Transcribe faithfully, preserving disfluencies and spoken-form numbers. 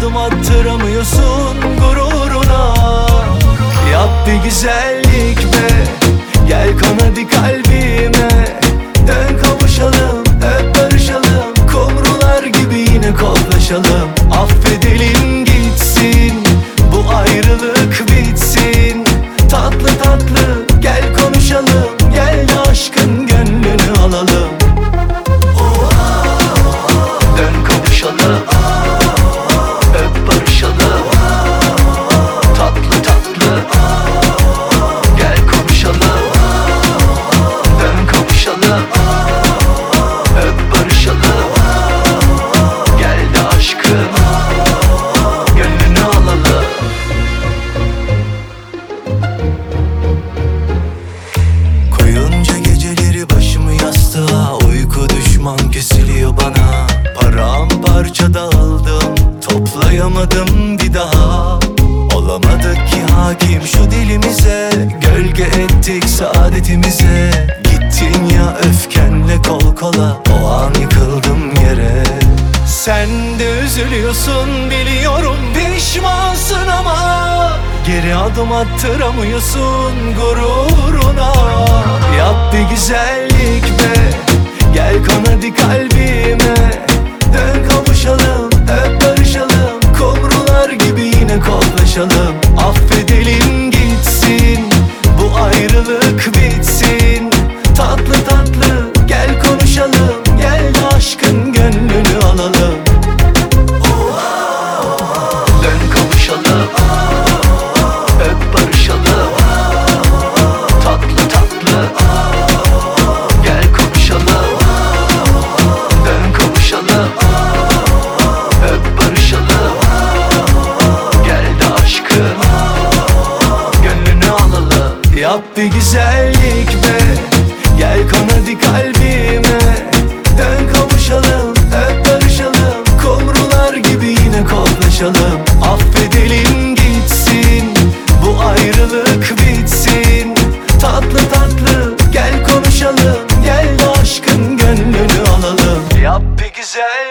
adım attıramıyorsun gururuna. Yap bir güzellik be, gel kon hadi kalbime. Dön kavuşalım, öp barışalım, kumrular gibi yine koklaşalım. Affedelim gitsin, bu ayrılık bitsin. Tatlı tatlı gel konuşalım, gel de aşkın gönlünü alalım. Dön kavuşalım, öp barışalım, tatlı tatlı gel konuşalım. Dön kavuşalım, öp barışalım, gel de aşkın gönlünü alalım. Koyunca geceleri başımı yastığa, uyku düşman kesiliyor bana. Paramparça dağıldım, toplayamadım bir daha. Olamadık ki hakim şu dilimize, gölge ettik saadetimize. Gittin ya öfkenle kol kola, o an yıkıldım yere. Sen de üzülüyorsun biliyorum, pişmansın ama geri adım attıramıyorsun gururuna. Yap bir güzellik be, gel kon hadi kalbime. Dön kavuşalım, öp barışalım, kumrular gibi yine koklaşalım. Affedelim gitsin, bu ayrılık bitsin. Tatlı tatlı gel konuşalım, gel de aşkın gönlünü alalım. Dön kavuşalım, öp barışalım, tatlı tatlı gel konuşalım. Dön kavuşalım, öp barışalım, gel de aşkın gönlünü alalım. Yap bir güzellik be, gel kon hadi kalbime. Dön kavuşalım, öp barışalım, kumrular gibi yine koklaşalım. Affedelim gitsin, bu ayrılık bitsin. Tatlı tatlı gel konuşalım, gel de aşkın gönlünü alalım. Yap bir güzel